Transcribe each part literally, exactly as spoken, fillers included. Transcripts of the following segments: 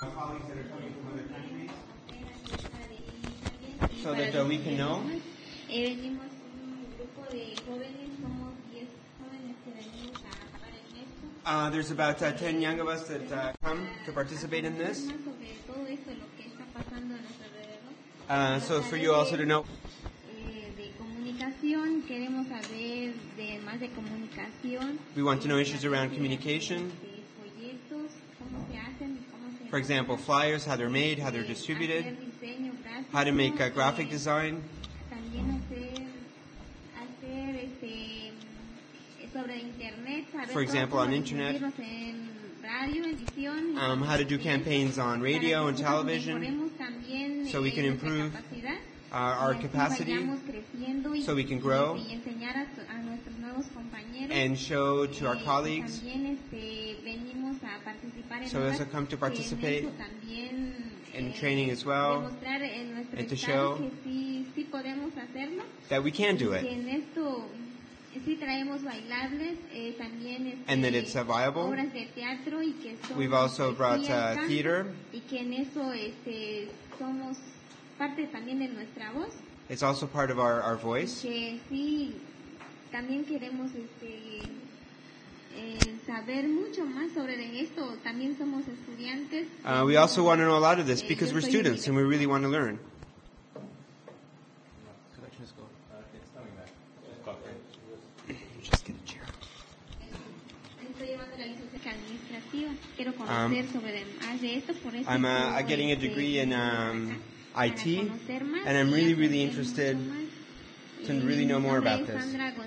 colleagues that are coming from other countries, so that uh, we can know. Uh, there's about uh, ten young of us that uh, come to participate in this. Uh, so for you also to know. We want to know issues around communication. For example, flyers, how they're made, how they're distributed, how to make uh, graphic design. For example, on internet, um, how to do campaigns on radio and television, so we can improve uh, our capacity, so we can grow, and show to our colleagues, so as to come to participate in training as well, and to show that we can do it. And that it's uh, viable. We've also brought uh, theater. It's also part of our, our voice. Uh, we also want to know a lot of this because we're students and we really want to learn. Just get a chair. Um, I'm uh, getting a degree in um, I T, and I'm really, really interested to really know more about this.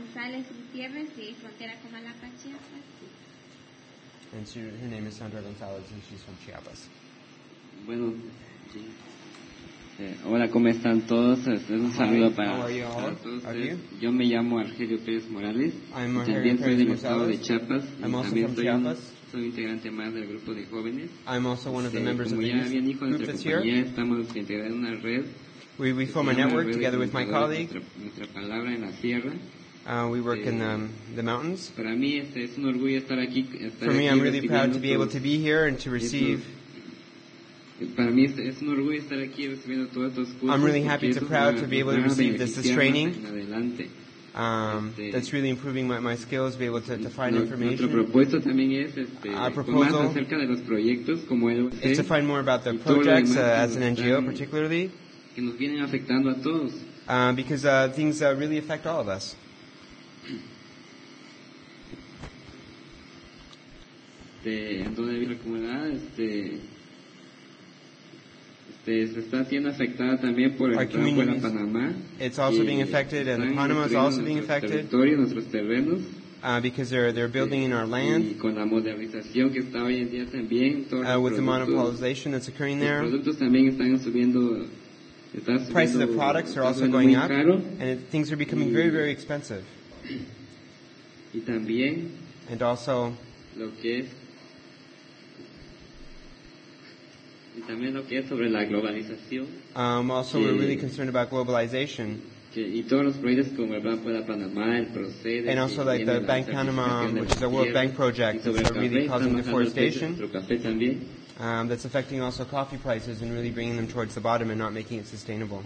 And she, her name is Sandra Gonzalez, and she's from Chiapas. Bueno, eh, hola, ¿cómo están todos? Es un saludo para, para todos ustedes. Yo me llamo Argelio Pérez Morales. También soy del estado de Chiapas. Y también soy, un, soy integrante más del grupo de jóvenes. I'm also one of the este, members como of ya the bien dijo group nuestra that's here. compañía, estamos integrados en una red. We, we form a network together with my colleague. Nuestra, nuestra palabra en la sierra. Uh, we work in um, the mountains. Para mí este, es un orgullo estar aquí. Estar For me, aquí I'm really proud to be able to be here and to receive. Para mí es, es un orgullo estar aquí recibiendo todos estos cursos. I'm really happy to proud to be able to receive this, this training. Adelante. Um, este, that's really improving my, my skills, be able to, to find no, information. Nuestro propuesto también es este, Our más proposal acerca de los proyectos como el is to find more about the projects uh, as an N G O, particularly. Que nos vienen afectando a todos. Uh, because uh, things uh, really affect all of us. Este, en toda la comunidad, este, este, se está siendo afectada también por el tráfico en Panamá. It's also being affected, and Panama is also being affected. Nuestros terrenos. Uh, because they're they're building in our land. Y con la modernización que está hoy en día también. Uh, with the monopolization that's occurring there. Los productos también están subiendo. Está subiendo Prices of products are also going up, caro. and it, things are becoming very, very expensive. Y también. And also. Lo que es. Y también lo que es sobre la globalización. Um, also, we're really concerned about globalization. Que, y todos los proyectos como el Banco de Panamá, el Procede. And also like the Bank Panama, which is a World Bank project that's really causing deforestation. Um, that's affecting also coffee prices and really bringing them towards the bottom and not making it sustainable.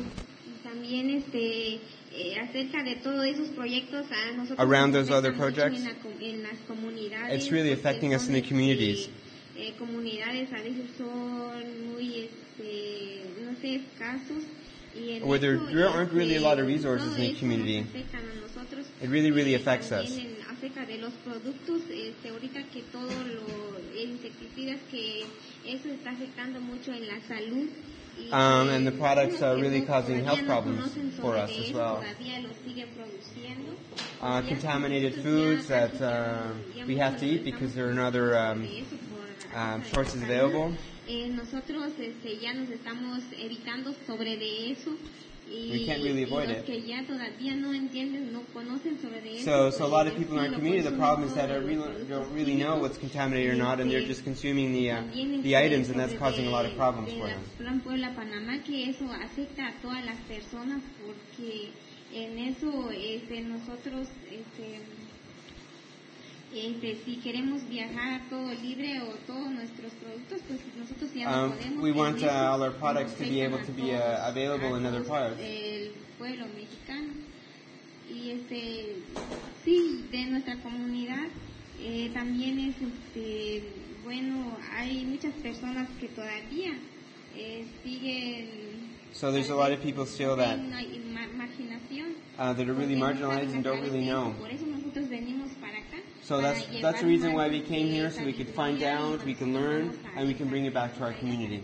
Around those other projects, it's really affecting us in the communities. Eh, comunidades a veces son muy, este, no sé, escasos. Y Where there, there aren't really a lot of resources in the community. It really, really affects us. Acerca de los productos, este, ahorita que todo lo insecticidas, que eso está afectando mucho en la salud. Um, and the products are really causing health problems for us as well. Uh, contaminated foods that uh, we have to eat because there are no other um, um, sources available. Nosotros este, ya nos estamos evitando sobre de eso. We can't really avoid it. Que ya todavía no entienden, no conocen sobre de eso. So, so a lot of people in our community, the problem is that they really, don't really know what's contaminated or not, and they're just consuming the uh, the items, and that's causing a lot of problems for them. Plan Puebla Panamá, que eso afecta a todas las personas, porque en eso este, nosotros este, Este, si queremos viajar todo libre o todos nuestros productos, pues nosotros ya no um, podemos. We want uh, all our products to be able to be uh, available in other parts. El pueblo mexicano. Y este, sí, de nuestra comunidad eh, también es, este, bueno, hay muchas personas que todavía eh, siguen. So there's a lot of people still that uh, that are really marginalized and don't really know. So that's that's the reason why we came here, so we could find out, we can learn, and we can bring it back to our community.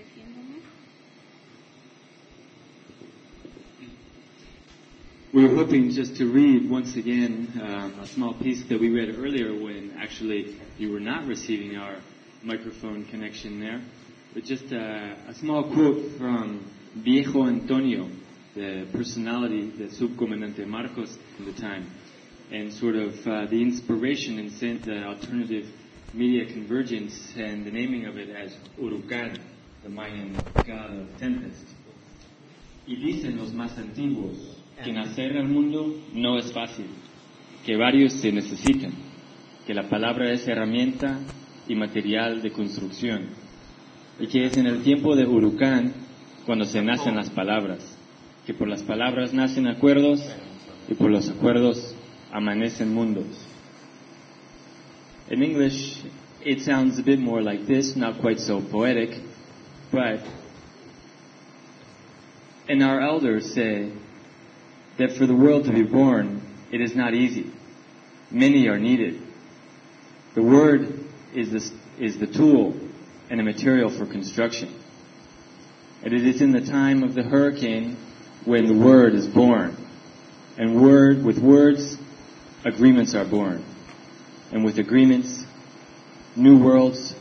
We were hoping just to read once again um, a small piece that we read earlier when actually you were not receiving our microphone connection there, but just a, a small quote from Viejo Antonio, the personality, the Subcomandante Marcos at the time, and sort of uh, the inspiration and sent the alternative media convergence and the naming of it as Urucan, the Mayan god of tempest. Y dicen los más antiguos que nacer al mundo no es fácil, que varios se necesitan, que la palabra es herramienta y material de construcción, y que es en el tiempo de Urucan cuando se nacen las palabras, que por las palabras nacen acuerdos y por los acuerdos amanecen mundos. In English, it sounds a bit more like this, not quite so poetic, but and our elders say that for the world to be born, it is not easy. Many are needed. The word is the, is the tool and a material for construction. And it is in the time of the hurricane when the word is born. And word, with words, agreements are born. And with agreements, new worlds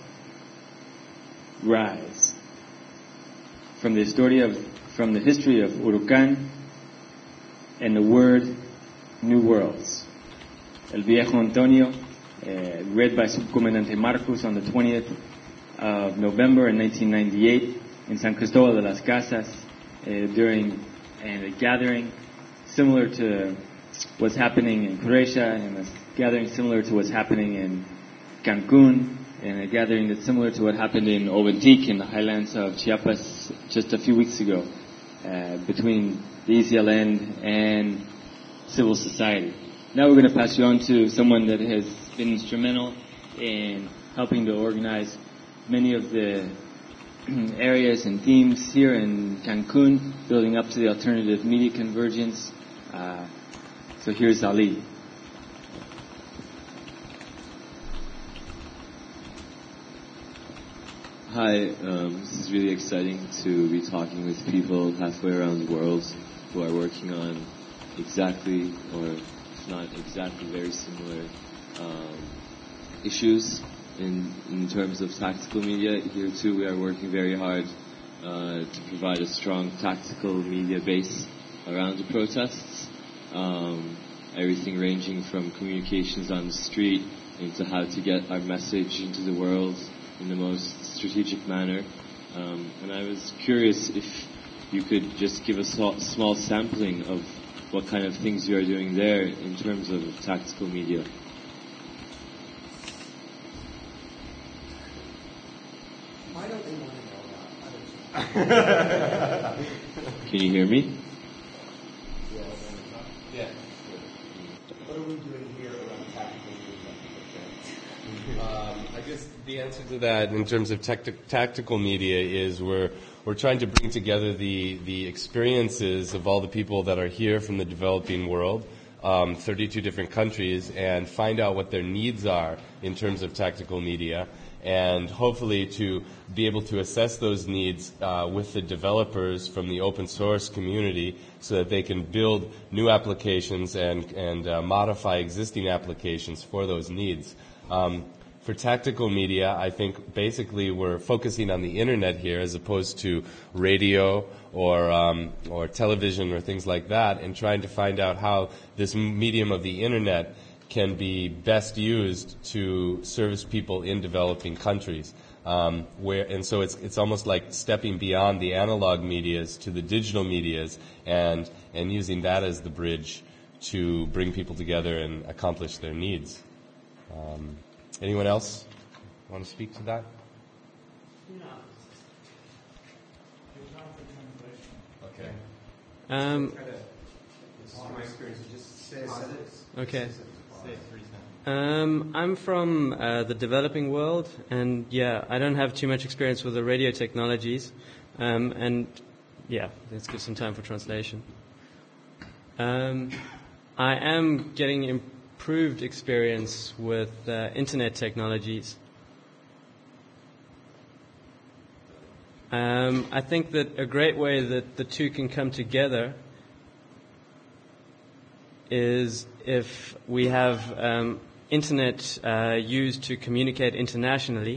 rise. From the story of, from the history of Urucan and the word, new worlds. El Viejo Antonio, uh, read by Subcomandante Marcos on the twentieth of November in nineteen ninety-eight in San Cristóbal de las Casas uh, during and a gathering similar to what's happening in Croatia, and a gathering similar to what's happening in Cancun, and a gathering that's similar to what happened in Oventic in the highlands of Chiapas just a few weeks ago uh, between the E C L N and civil society. Now we're going to pass you on to someone that has been instrumental in helping to organize many of the areas and themes here in Cancun, building up to the alternative media convergence. Uh, so here's Ali. Hi, um, this is really exciting to be talking with people halfway around the world who are working on exactly, or if not exactly, very similar um, issues in, in terms of tactical media. Here too we are working very hard uh, to provide a strong tactical media base around the protests. Um, everything ranging from communications on the street into how to get our message into the world in the most strategic manner. Um, and I was curious if you could just give a small sampling of what kind of things you are doing there in terms of tactical media. Why don't they want to know about others? Can you hear me? Yes. Yeah. What are we doing here around tactical media? um, I guess the answer to that in terms of tacti- tactical media is we're we're trying to bring together the, the experiences of all the people that are here from the developing world, um, thirty-two different countries, and find out what their needs are in terms of tactical media, and hopefully to be able to assess those needs uh, with the developers from the open source community so that they can build new applications and, and uh, modify existing applications for those needs. Um, For tactical media, I think basically we're focusing on the internet here as opposed to radio or um, or television or things like that, and trying to find out how this medium of the internet can be best used to service people in developing countries. Um, where and so it's it's almost like stepping beyond the analog medias to the digital medias, and and using that as the bridge to bring people together and accomplish their needs. Um, anyone else want to speak to that? No. Okay. Um, okay. Um, I'm from uh, the developing world, and yeah, I don't have too much experience with the radio technologies, um, and yeah, let's give some time for translation. Um, I am getting improved experience with uh, internet technologies. Um, I think that a great way that the two can come together is if we have um, internet uh, used to communicate internationally,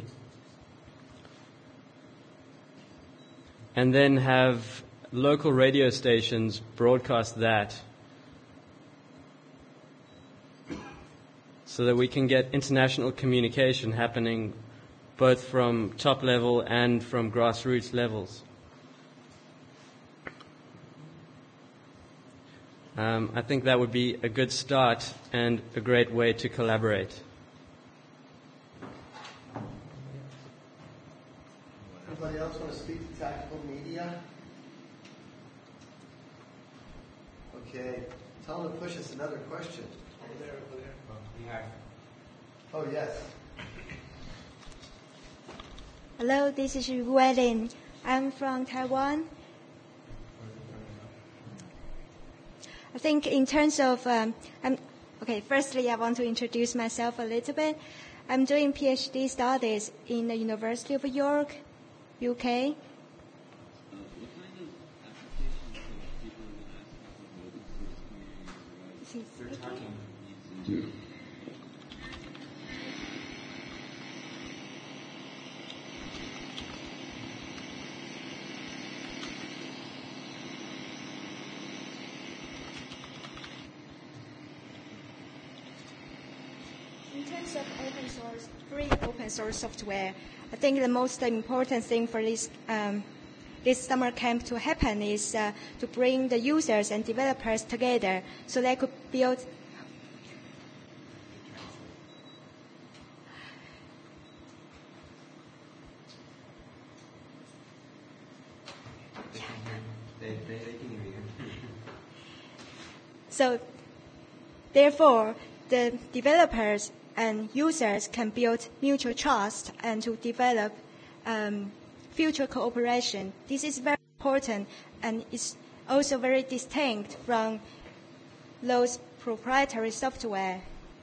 and then have local radio stations broadcast that, so that we can get international communication happening both from top level and from grassroots levels. Um, I think that would be a good start and a great way to collaborate. Anybody else want to speak to tactical media? Okay. Tell them to push us another question. Over there, over there. Oh, we have. Oh, yes. Hello, this is Ruelin. I'm from Taiwan. I think in terms of, um, I'm, okay, firstly I want to introduce myself a little bit. I'm doing PhD studies in the University of York, U K. Uh, what kind of applications for people who ask people to In terms of open source, free open source software, I think the most important thing for this um, this summer camp to happen is uh, to bring the users and developers together so they could build. So, therefore, the developers and users can build mutual trust and to develop um, future cooperation. This is very important and is also very distinct from those proprietary software.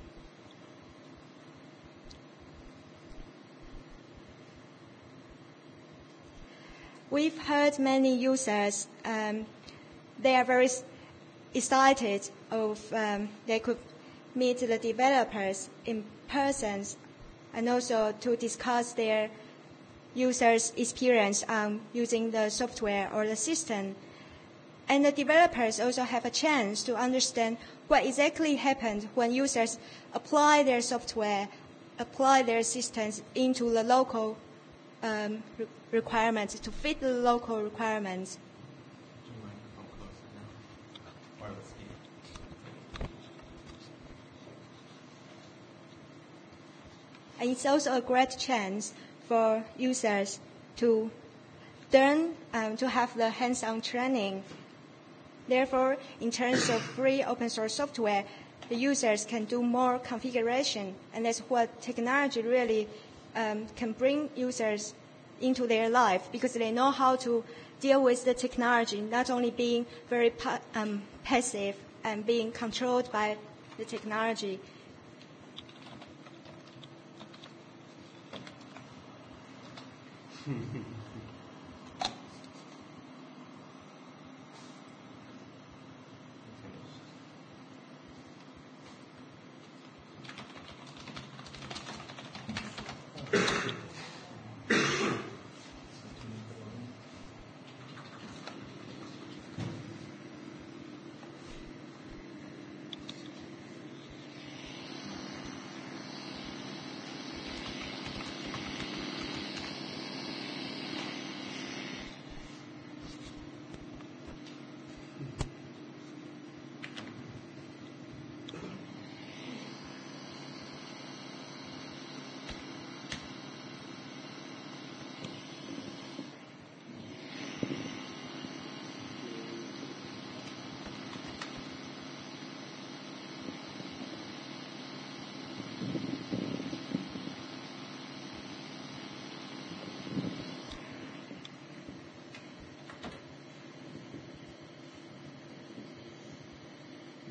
We've heard many users, um, they are very excited of um, they could meet the developers in person and also to discuss their users' experience on using the software or the system. And the developers also have a chance to understand what exactly happened when users apply their software, apply their systems into the local um, re- requirements, to fit the local requirements. And it's also a great chance for users to learn, um, to have the hands-on training. Therefore, in terms of free open source software, the users can do more configuration, and that's what technology really um, can bring users into their life, because they know how to deal with the technology, not only being very pa- um, passive and being controlled by the technology.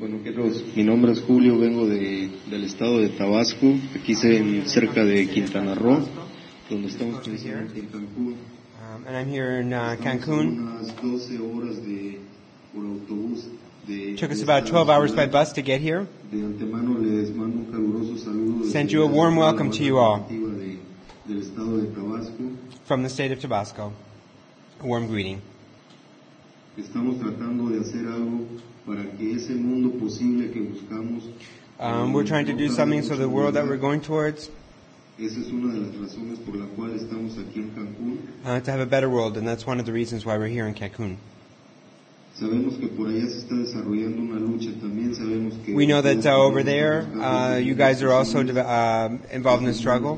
Bueno, Carlos, mi nombre es Julio, vengo de, del estado de Tabasco, aquí en, cerca de Quintana Roo, donde estamos precisamente en Cancún. Um, and I'm here in uh, Cancun. Unas doce horas de, por autobús de, Took us about twelve hours by bus to get here. De antemano les mando un caluroso saludo. Send you a warm welcome to you all de, del estado de Tabasco. From the state of Tabasco. A warm greeting. Estamos tratando de hacer algo para que ese mundo posible que buscamos. Um, we're trying to do something so the world that we're going towards. Esa es una de las razones por la cual estamos aquí en Cancún. Uh, to have a better world, and that's one of the reasons why we're here in Cancun. Sabemos que por allá se está desarrollando una lucha. También sabemos que we know that uh, over there, uh, you guys are also uh, involved in the struggle.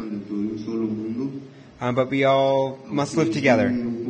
Uh, but we all must live together.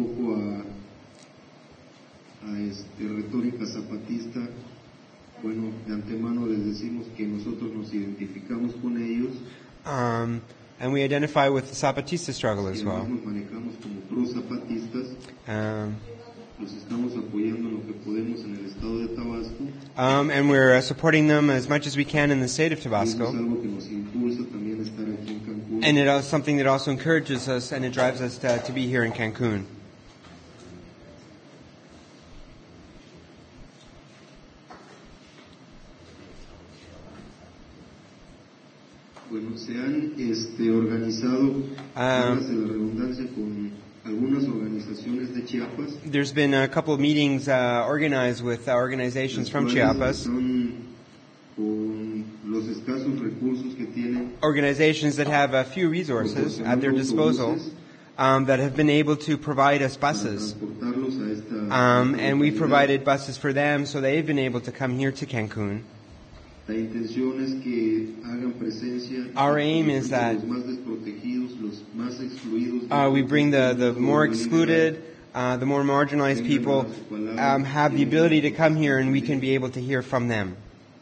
De retórica zapatista, bueno, de antemano les decimos que nosotros nos identificamos con ellos. Um, and we identify with the Zapatista struggle as well. Nos manejamos como pro-zapatistas. Um, Los estamos apoyando en lo que podemos en el estado de Tabasco. Um, and we're uh, supporting them as much as we can in the state of Tabasco. Es algo que nos impulsa también a estar aquí en Cancún. And it is something that also encourages us and it drives us to, to be here in Cancun. Bueno, se han este, organizado, um, de la redundancia, con algunas organizaciones de Chiapas. There's been a couple of meetings uh, organized with uh, organizations from Chiapas. Son con los escasos recursos que tienen. Organizations that have a few resources at their disposal. Um, that have been able to provide us buses. Um, and we provided buses for them, so they've been able to come here to Cancun. La intención es que hagan presencia. Our aim is that uh, we bring the, the more excluded, uh, the more marginalized people, um, have the ability to come here and we can be able to hear from them.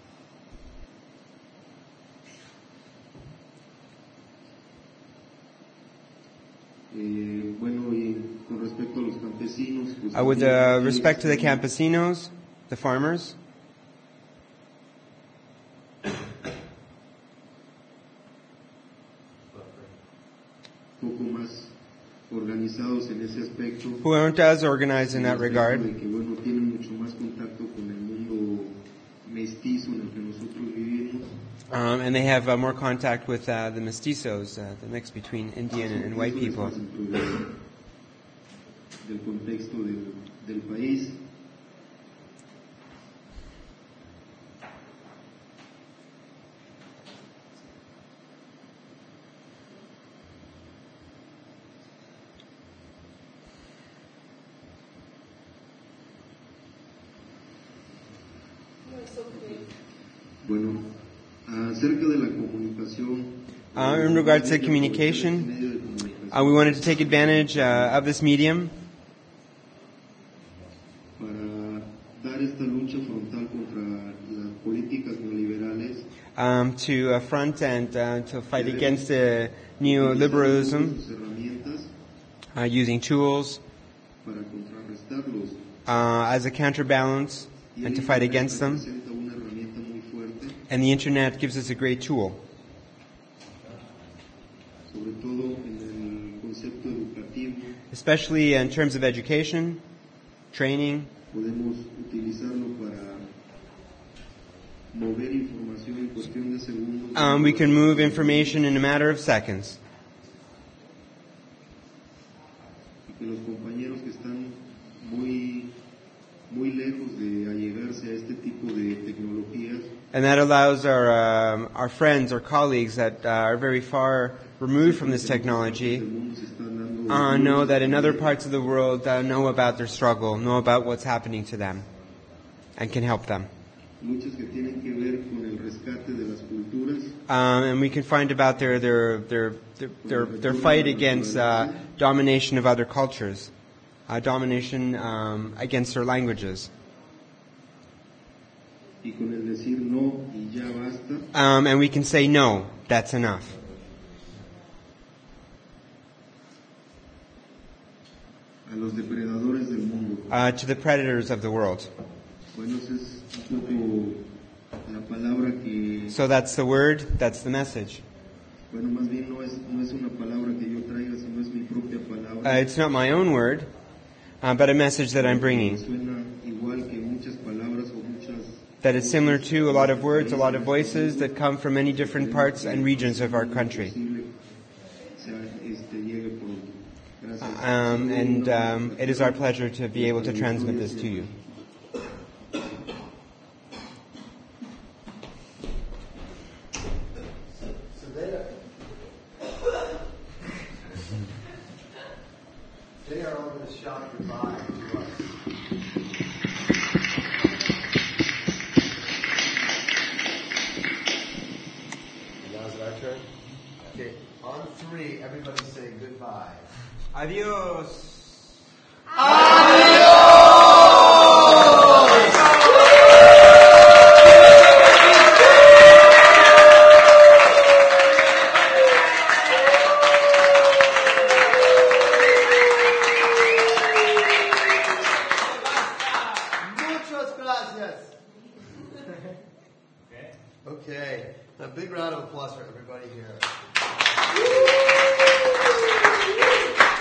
Uh, with uh, respect to the campesinos, the farmers, who aren't as organized in that regard, um, and they have uh, more contact with uh, the mestizos, uh, the mix between Indian and, and white people. Del contexto del, del país. Bueno, acerca de la comunicación. Uh, in regards to communication, uh, we wanted to take advantage uh, of this medium. Um, to affront and uh, to fight against uh, neoliberalism uh, using tools uh, as a counterbalance and to fight against them. And the internet gives us a great tool. Especially in terms of education, training. Um, we can move information in a matter of seconds. And that allows our um, our friends, our colleagues that uh, are very far removed from this technology uh, know that in other parts of the world uh, know about their struggle, know about what's happening to them, and can help them. Um, and we can find about their their their their their, their fight against uh, domination of other cultures, uh, domination um, against their languages. Um, and we can say no, that's enough. Uh, to the predators of the world. So that's the word, that's the message. Uh, it's not my own word, uh, but a message that I'm bringing. That is similar to a lot of words, a lot of voices that come from many different parts and regions of our country. Um, and um, it is our pleasure to be able to transmit this to you. They are all going to shout goodbye to us. Now is it our turn? Okay, on three, everybody say goodbye. Adios. Adios. Okay, a big round of applause for everybody here.